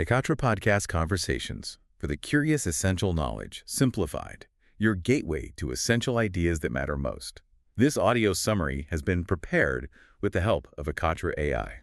Tikatra Podcast Conversations for the curious essential knowledge, simplified, your gateway to essential ideas that matter most. This audio summary has been prepared with the help of Akatra AI.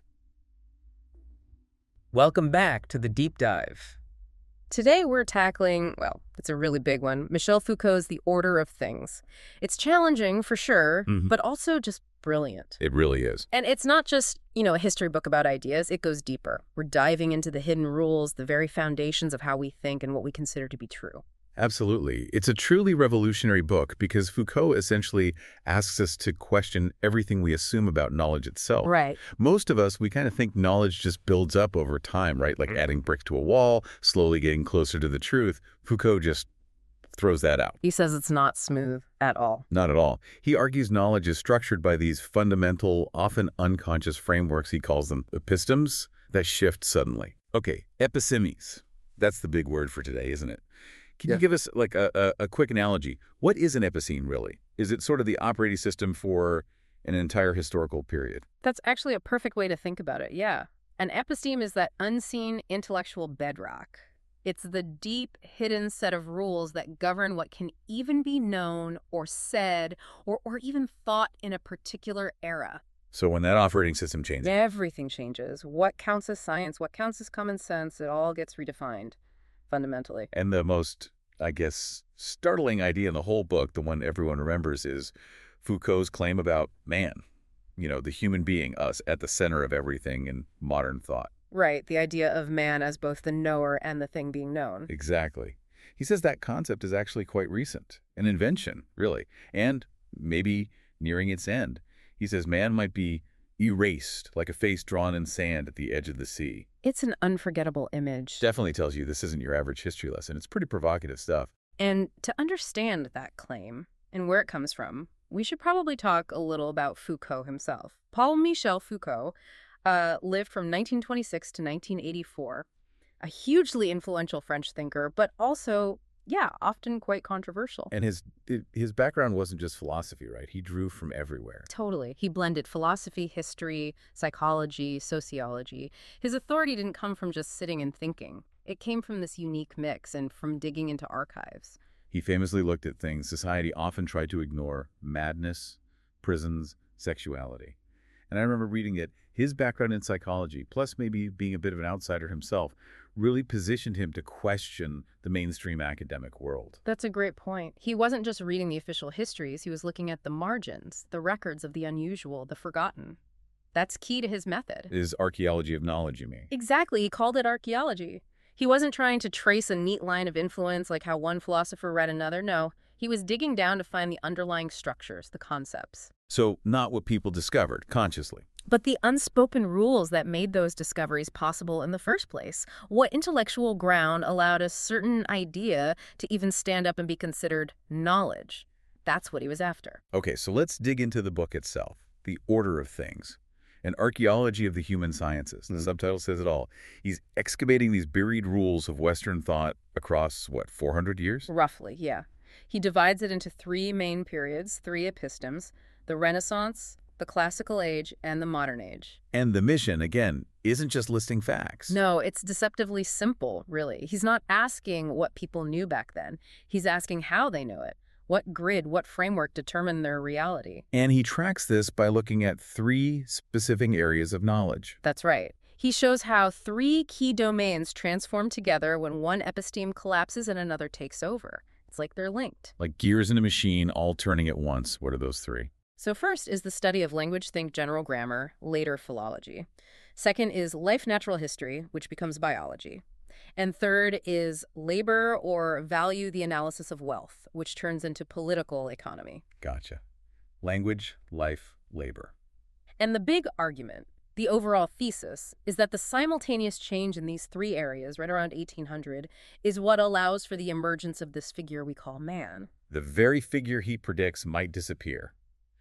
Welcome back to the Deep Dive. Today we're tackling, well, it's a really big one, Michel Foucault's The Order of Things. It's challenging for sure, but also just brilliant. It really is. And it's not just, a history book about ideas. It goes deeper. We're diving into the hidden rules, the very foundations of how we think and what we consider to be true. Absolutely. It's a truly revolutionary book because Foucault essentially asks us to question everything we assume about knowledge itself. Right. Most of us, we kind of think knowledge just builds up over time, right? Like adding brick to a wall, slowly getting closer to the truth. Foucault just throws that out. He says it's not smooth at all. Not at all. He argues knowledge is structured by these fundamental, often unconscious frameworks. He calls them epistemes that shift suddenly. Okay, episemes. That's the big word for today, isn't it? Can you give us like a quick analogy? What is an episteme really? Is it sort of the operating system for an entire historical period? That's actually a perfect way to think about it, yeah. An episteme is that unseen intellectual bedrock. It's the deep, hidden set of rules that govern what can even be known or said or even thought in a particular era. So when that operating system changes, everything changes. What counts as science, what counts as common sense, it all gets redefined fundamentally. And the most, I guess, startling idea in the whole book, the one everyone remembers, is Foucault's claim about man, the human being, us, at the center of everything in modern thought. Right, the idea of man as both the knower and the thing being known. Exactly. He says that concept is actually quite recent, an invention, really, and maybe nearing its end. He says man might be erased, like a face drawn in sand at the edge of the sea. It's an unforgettable image. Definitely tells you this isn't your average history lesson. It's pretty provocative stuff. And to understand that claim and where it comes from, we should probably talk a little about Foucault himself. Paul-Michel Foucault lived from 1926 to 1984, a hugely influential French thinker, but also, often quite controversial. And his background wasn't just philosophy, right? He drew from everywhere. Totally. He blended philosophy, history, psychology, sociology. His authority didn't come from just sitting and thinking. It came from this unique mix and from digging into archives. He famously looked at things society often tried to ignore: madness, prisons, sexuality. And I remember reading that his background in psychology, plus maybe being a bit of an outsider himself, really positioned him to question the mainstream academic world. That's a great point. He wasn't just reading the official histories, he was looking at the margins, the records of the unusual, the forgotten. That's key to his method. Is archaeology of knowledge, you mean? Exactly. He called it archaeology. He wasn't trying to trace a neat line of influence like how one philosopher read another. No, he was digging down to find the underlying structures, the concepts. So not what people discovered consciously, but the unspoken rules that made those discoveries possible in the first place. What intellectual ground allowed a certain idea to even stand up and be considered knowledge? That's what he was after. Okay, so let's dig into the book itself, The Order of Things, an archaeology of the human sciences. The subtitle says it all. He's excavating these buried rules of Western thought across, 400 years? Roughly, yeah. He divides it into three main periods, three epistemes: the Renaissance, the Classical Age, and the Modern Age. And the mission, again, isn't just listing facts. No, it's deceptively simple, really. He's not asking what people knew back then. He's asking how they know it. What grid, what framework determined their reality? And he tracks this by looking at three specific areas of knowledge. That's right. He shows how three key domains transform together when one episteme collapses and another takes over. It's like they're linked. Like gears in a machine all turning at once. What are those three? So first is the study of language, think general grammar, later philology. Second is life natural history, which becomes biology. And third is labor or value, the analysis of wealth, which turns into political economy. Gotcha. Language, life, labor. And the big argument, the overall thesis, is that the simultaneous change in these three areas, right around 1800, is what allows for the emergence of this figure we call man. The very figure he predicts might disappear.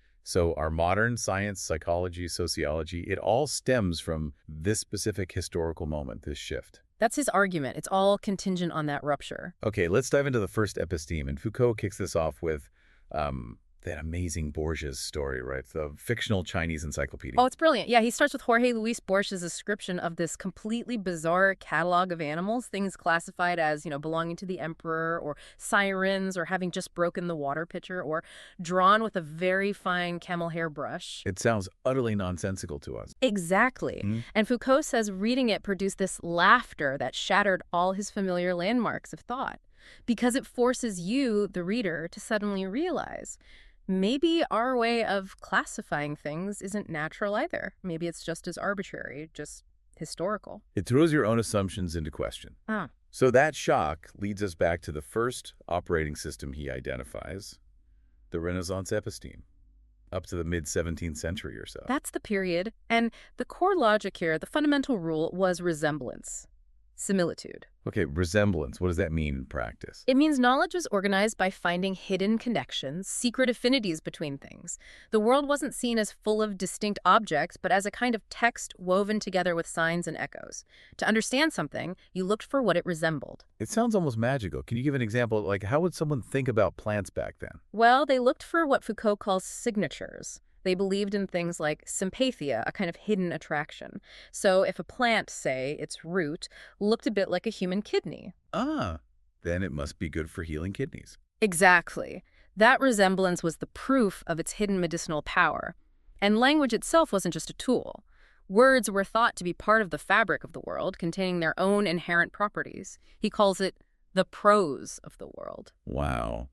So our modern science, psychology, sociology, it all stems from this specific historical moment, this shift. That's his argument. It's all contingent on that rupture. Okay, let's dive into the first episteme. And Foucault kicks this off with That amazing Borges story, right? The fictional Chinese encyclopedia. Oh, it's brilliant. Yeah, he starts with Jorge Luis Borges' description of this completely bizarre catalog of animals, things classified as, belonging to the emperor, or sirens, or having just broken the water pitcher, or drawn with a very fine camel hair brush. It sounds utterly nonsensical to us. Exactly. Hmm? And Foucault says reading it produced this laughter that shattered all his familiar landmarks of thought, because it forces you, the reader, to suddenly realize maybe our way of classifying things isn't natural either. Maybe it's just as arbitrary, just historical. It throws your own assumptions into question. Ah. So that shock leads us back to the first operating system he identifies, the Renaissance episteme, up to the mid-17th century or so. That's the period. And the core logic here, the fundamental rule, was resemblance, similitude. Okay, resemblance. What does that mean in practice? It means knowledge was organized by finding hidden connections, secret affinities between things. The world wasn't seen as full of distinct objects, but as a kind of text woven together with signs and echoes. To understand something, you looked for what it resembled. It sounds almost magical. Can you give an example? Like, how would someone think about plants back then? Well, they looked for what Foucault calls signatures. They believed in things like sympathia, a kind of hidden attraction. So if a plant, say, its root, looked a bit like a human kidney. Ah, then it must be good for healing kidneys. Exactly. That resemblance was the proof of its hidden medicinal power. And language itself wasn't just a tool. Words were thought to be part of the fabric of the world, containing their own inherent properties. He calls it the prose of the world. Wow.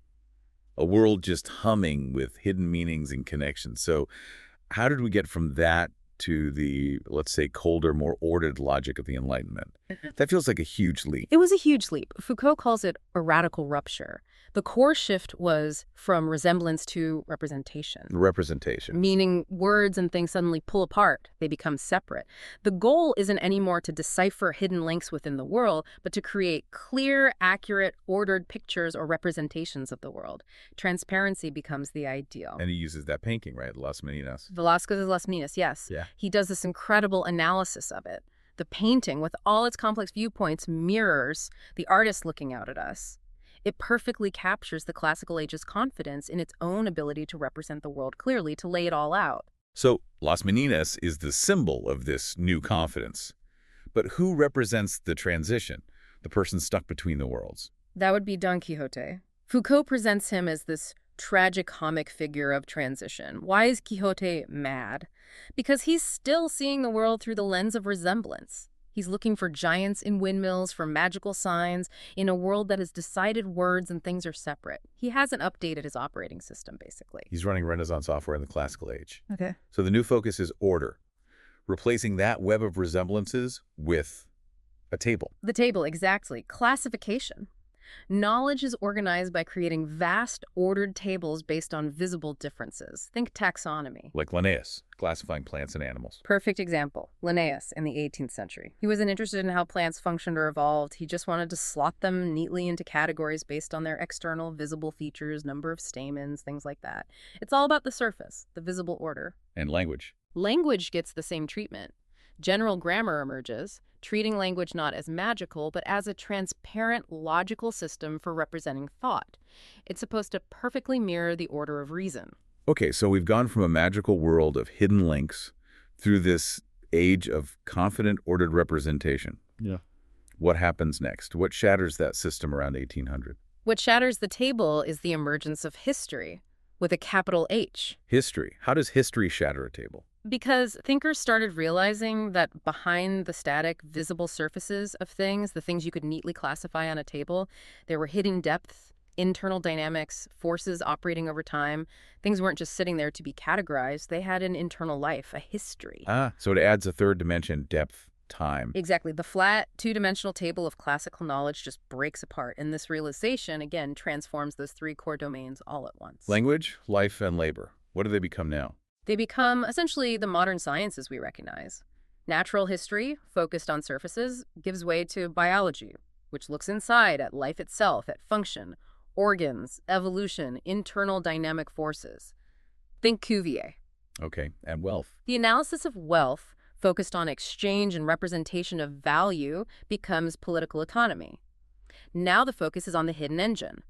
A world just humming with hidden meanings and connections. So how did we get from that to the, let's say, colder, more ordered logic of the Enlightenment? That feels like a huge leap. It was a huge leap. Foucault calls it a radical rupture. The core shift was from resemblance to representation. Representation. Meaning words and things suddenly pull apart. They become separate. The goal isn't anymore to decipher hidden links within the world, but to create clear, accurate, ordered pictures or representations of the world. Transparency becomes the ideal. And he uses that painting, right? Las Meninas. Velázquez's Las Meninas, yes. Yeah. He does this incredible analysis of it. The painting, with all its complex viewpoints, mirrors the artist looking out at us. It perfectly captures the classical age's confidence in its own ability to represent the world clearly, to lay it all out. So Las Meninas is the symbol of this new confidence. But who represents the transition, the person stuck between the worlds? That would be Don Quixote. Foucault presents him as this tragicomic figure of transition. Why is Quixote mad? Because he's still seeing the world through the lens of resemblance. He's looking for giants in windmills, for magical signs, in a world that has decided words and things are separate. He hasn't updated his operating system, basically. He's running Renaissance software in the classical age. Okay. So the new focus is order, replacing that web of resemblances with a table. The table, exactly. Classification. Knowledge is organized by creating vast, ordered tables based on visible differences. Think taxonomy. Like Linnaeus, classifying plants and animals. Perfect example, Linnaeus in the 18th century. He wasn't interested in how plants functioned or evolved. He just wanted to slot them neatly into categories based on their external visible features, number of stamens, things like that. It's all about the surface, the visible order. And language. Language gets the same treatment. General grammar emerges, treating language not as magical, but as a transparent, logical system for representing thought. It's supposed to perfectly mirror the order of reason. Okay, so we've gone from a magical world of hidden links through this age of confident, ordered representation. Yeah. What happens next? What shatters that system around 1800? What shatters the table is the emergence of history, with a capital H. History. How does history shatter a table? Because thinkers started realizing that behind the static, visible surfaces of things, the things you could neatly classify on a table, there were hidden depths, internal dynamics, forces operating over time. Things weren't just sitting there to be categorized. They had an internal life, a history. So it adds a third dimension, depth, time. Exactly. The flat, two-dimensional table of classical knowledge just breaks apart. And this realization, again, transforms those three core domains all at once. Language, life, and labor. What do they become now? They become essentially the modern sciences we recognize. Natural history, focused on surfaces, gives way to biology, which looks inside at life itself, at function, organs, evolution, internal dynamic forces. Think Cuvier. Okay, and wealth. The analysis of wealth, focused on exchange and representation of value, becomes political economy. Now the focus is on the hidden engine,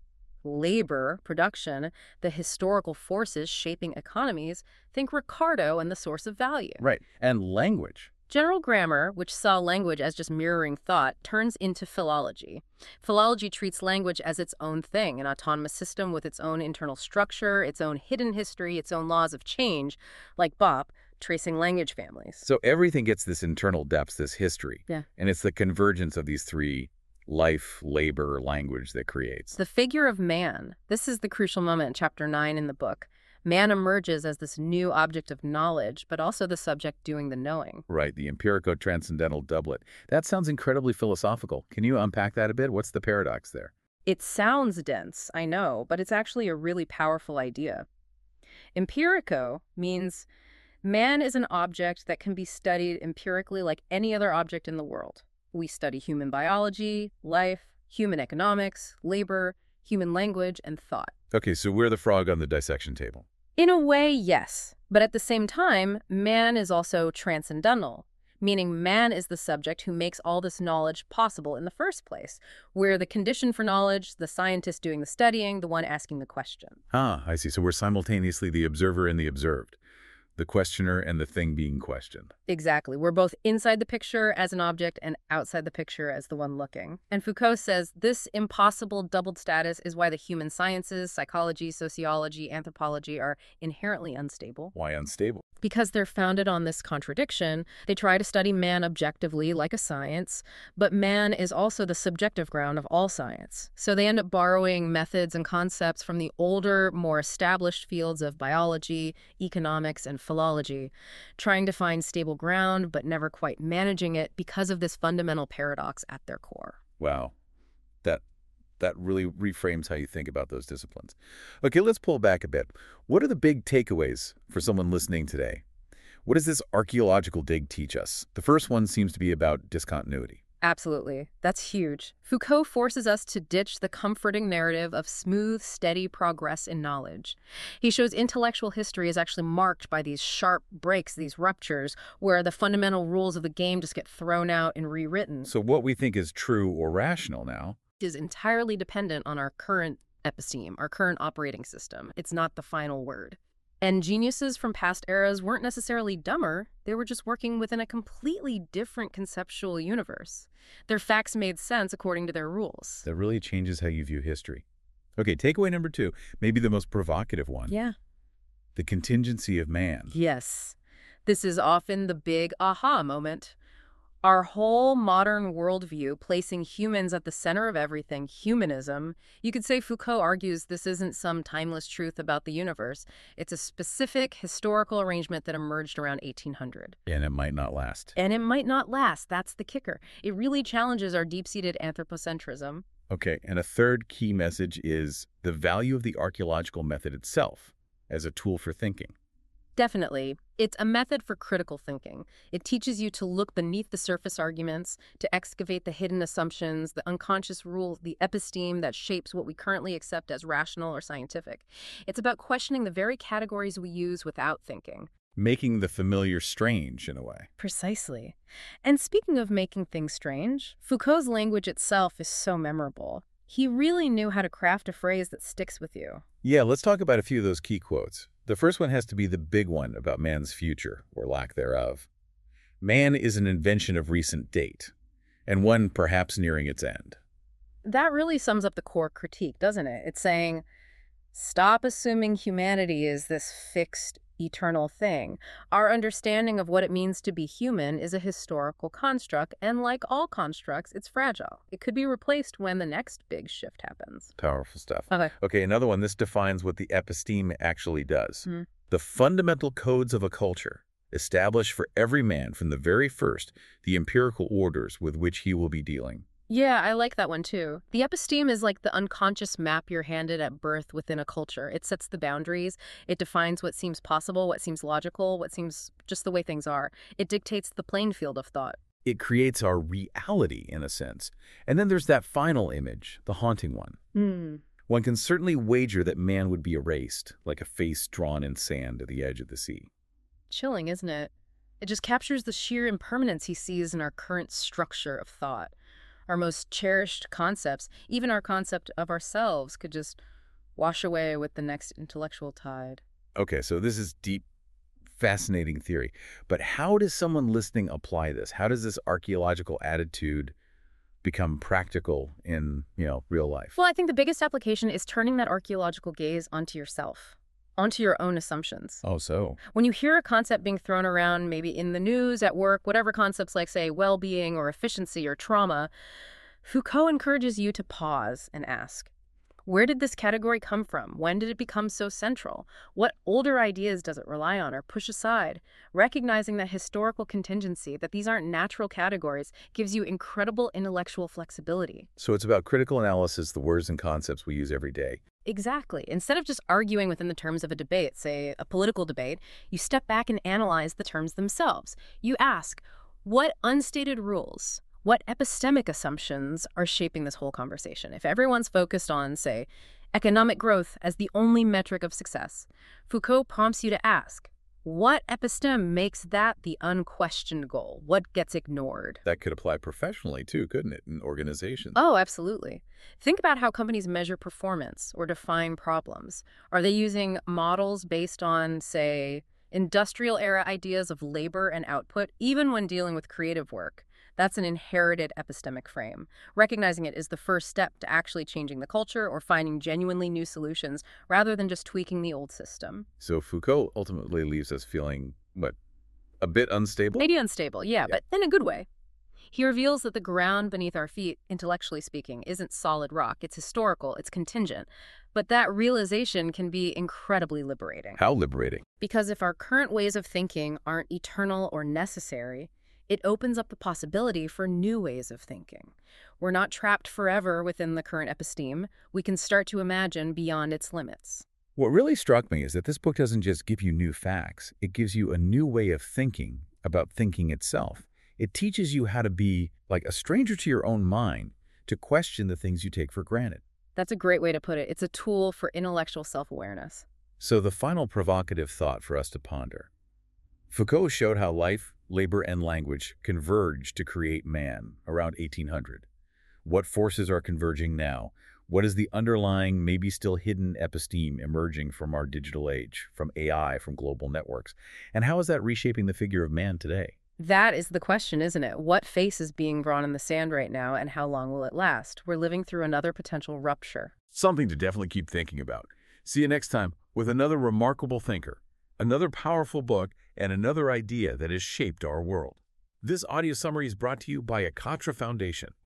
labor, production, the historical forces shaping economies, think Ricardo and the source of value. Right. And language. General grammar, which saw language as just mirroring thought, turns into philology. Philology treats language as its own thing, an autonomous system with its own internal structure, its own hidden history, its own laws of change, like Bopp, tracing language families. So everything gets this internal depth, this history. Yeah. And it's the convergence of these three: life, labor, language that creates. The figure of man. This is the crucial moment in Chapter 9 in the book. Man emerges as this new object of knowledge, but also the subject doing the knowing. Right, the empirico-transcendental doublet. That sounds incredibly philosophical. Can you unpack that a bit? What's the paradox there? It sounds dense, I know, but it's actually a really powerful idea. Empirico means man is an object that can be studied empirically like any other object in the world. We study human biology, life, human economics, labor, human language, and thought. Okay, so we're the frog on the dissection table. In a way, yes. But at the same time, man is also transcendental, meaning man is the subject who makes all this knowledge possible in the first place. We're the condition for knowledge, the scientist doing the studying, the one asking the question. Ah, I see. So we're simultaneously the observer and the observed, the questioner and the thing being questioned. Exactly. We're both inside the picture as an object and outside the picture as the one looking. And Foucault says this impossible doubled status is why the human sciences, psychology, sociology, anthropology are inherently unstable. Why unstable? Because they're founded on this contradiction. They try to study man objectively like a science, but man is also the subjective ground of all science. So they end up borrowing methods and concepts from the older, more established fields of biology, economics, and philology, trying to find stable ground but never quite managing it because of this fundamental paradox at their core. Wow. That really reframes how you think about those disciplines. Okay, let's pull back a bit. What are the big takeaways for someone listening today? What does this archaeological dig teach us? The first one seems to be about discontinuity. Absolutely. That's huge. Foucault forces us to ditch the comforting narrative of smooth, steady progress in knowledge. He shows intellectual history is actually marked by these sharp breaks, these ruptures, where the fundamental rules of the game just get thrown out and rewritten. So what we think is true or rational now Is entirely dependent on our current episteme, our current operating system. It's not the final word. And geniuses from past eras weren't necessarily dumber. They were just working within a completely different conceptual universe. Their facts made sense according to their rules. that really changes how you view history. Okay, takeaway number 2, maybe the most provocative one. Yeah. The contingency of man. Yes. This is often the big aha moment. Our whole modern worldview, placing humans at the center of everything, humanism, you could say Foucault argues this isn't some timeless truth about the universe. It's a specific historical arrangement that emerged around 1800. And it might not last. And it might not last. That's the kicker. It really challenges our deep-seated anthropocentrism. Okay, and a third key message is the value of the archaeological method itself as a tool for thinking. Definitely. It's a method for critical thinking. It teaches you to look beneath the surface arguments, to excavate the hidden assumptions, the unconscious rules, the episteme that shapes what we currently accept as rational or scientific. It's about questioning the very categories we use without thinking. Making the familiar strange in a way. Precisely. And speaking of making things strange, Foucault's language itself is so memorable. He really knew how to craft a phrase that sticks with you. Yeah, let's talk about a few of those key quotes. The first one has to be the big one about man's future, or lack thereof. Man is an invention of recent date, and one perhaps nearing its end. That really sums up the core critique, doesn't it? It's saying, stop assuming humanity is this fixed, eternal thing. Our understanding of what it means to be human is a historical construct, and like all constructs, it's fragile. It could be replaced when the next big shift happens. Powerful stuff. Okay. Okay, another one. This defines what the episteme actually does. Hmm. The fundamental codes of a culture establish for every man from the very first the empirical orders with which he will be dealing. Yeah, I like that one too. The episteme is like the unconscious map you're handed at birth within a culture. It sets the boundaries. It defines what seems possible, what seems logical, what seems just the way things are. It dictates the playing field of thought. It creates our reality, in a sense. And then there's that final image, the haunting one. One can certainly wager that man would be erased, like a face drawn in sand at the edge of the sea. Chilling, isn't it? It just captures the sheer impermanence he sees in our current structure of thought. Our most cherished concepts, even our concept of ourselves, could just wash away with the next intellectual tide. Okay, so this is deep, fascinating theory. But how does someone listening apply this? How does this archaeological attitude become practical in, real life? Well, I think the biggest application is turning that archaeological gaze onto yourself, onto your own assumptions. Oh, so? When you hear a concept being thrown around, maybe in the news, at work, whatever concepts like, say, well-being or efficiency or trauma, Foucault encourages you to pause and ask, where did this category come from? When did it become so central? What older ideas does it rely on or push aside? Recognizing that historical contingency, that these aren't natural categories, gives you incredible intellectual flexibility. So it's about critical analysis, the words and concepts we use every day. Exactly. Instead of just arguing within the terms of a debate, say a political debate, you step back and analyze the terms themselves. You ask, what unstated rules, what epistemic assumptions are shaping this whole conversation? If everyone's focused on, say, economic growth as the only metric of success, Foucault prompts you to ask, what episteme makes that the unquestioned goal? What gets ignored? That could apply professionally, too, couldn't it, in organizations? Oh, absolutely. Think about how companies measure performance or define problems. Are they using models based on, say, industrial-era ideas of labor and output, even when dealing with creative work? That's an inherited epistemic frame. Recognizing it is the first step to actually changing the culture or finding genuinely new solutions rather than just tweaking the old system. So Foucault ultimately leaves us feeling, a bit unstable? Maybe unstable, yeah, but in a good way. He reveals that the ground beneath our feet, intellectually speaking, isn't solid rock. It's historical, it's contingent. But that realization can be incredibly liberating. How liberating? Because if our current ways of thinking aren't eternal or necessary, it opens up the possibility for new ways of thinking. We're not trapped forever within the current episteme. We can start to imagine beyond its limits. What really struck me is that this book doesn't just give you new facts. It gives you a new way of thinking about thinking itself. It teaches you how to be like a stranger to your own mind, to question the things you take for granted. That's a great way to put it. It's a tool for intellectual self-awareness. So the final provocative thought for us to ponder. Foucault showed how life, labor, and language converged to create man around 1800. What forces are converging now? What is the underlying, maybe still hidden episteme emerging from our digital age, from AI, from global networks? And how is that reshaping the figure of man today? That is the question, isn't it? What face is being drawn in the sand right now, and how long will it last? We're living through another potential rupture. Something to definitely keep thinking about. See you next time with another remarkable thinker, another powerful book, and another idea that has shaped our world. This audio summary is brought to you by Akatra Foundation.